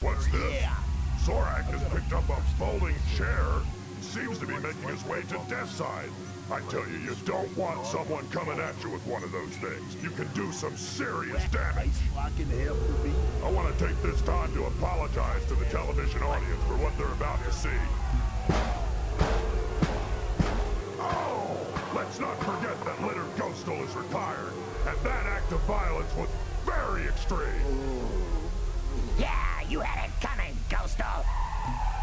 What's this? Zorak has picked up a folding chair. Seems to be making his way to Deathside. I tell you, you don't want someone coming at you with one of those things. You can do some serious damage. I want to take this time to apologize to the television audience for what they're about to see. Oh! Let's not forget that Litter Ghostal is retired, and that act of violence was very extreme. Yeah, you had it coming, Ghostal.